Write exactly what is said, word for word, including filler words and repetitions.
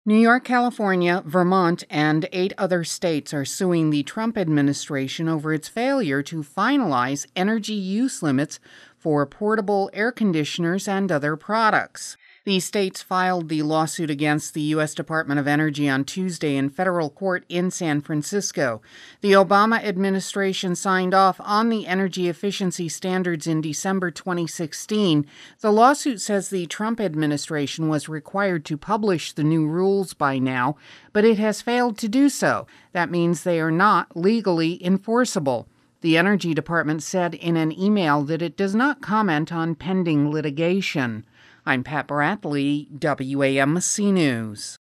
New York, California, Vermont, and eight other states are suing the Trump administration over its failure to finalize energy use limits for portable air conditioners and other products. The states filed the lawsuit against the U S Department of Energy on Tuesday in federal court in San Francisco. The Obama administration signed off on the energy efficiency standards in December twenty sixteen. The lawsuit says the Trump administration was required to publish the new rules by now, but it has failed to do so. That means they are not legally enforceable. The Energy Department said in an email that it does not comment on pending litigation. I'm Pat Bradley, W A M C News.